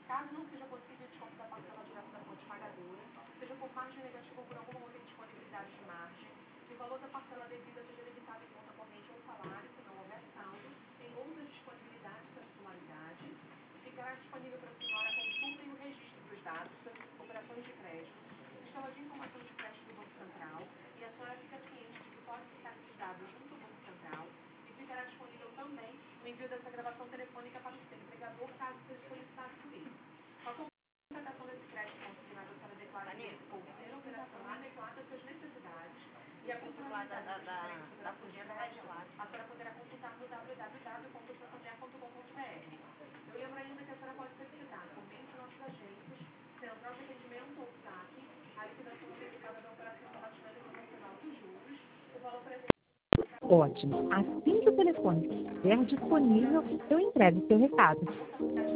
Caso não seja possível o desconto da parcela direta da fonte pagadora, seja por margem negativa ou por alguma outra disponibilidade de margem, que o valor da parcela devida seja debitado em conta corrente ou salário, se não houver saldo, em outras disponibilidades da titularidade, ficará disponível para a senhora a consulta e o registro dos dados sobre operações de crédito, no sistema de informação de crédito do Banco Central, e a senhora fica ciente de que pode citar esses dados junto ao Banco Central, e ficará disponível também o envio dessa gravação telefônica para o seu empregador, caso seja solicitado por ele. A contratação desse crédito consignado, a senhora declara que ou ser operação adequada às suas necessidades e a consulta da fonte a senhora poderá consultar no www.santander.com.br. Eu lembro ainda que a senhora pode solicitar, por meio de nossos agentes, central de atendimento ou SAC, a liquidação antecipada da operação relativa internacional dos juros, o valor presente. Ótimo. Assim que o telefone estiver disponível, eu entrego o seu recado.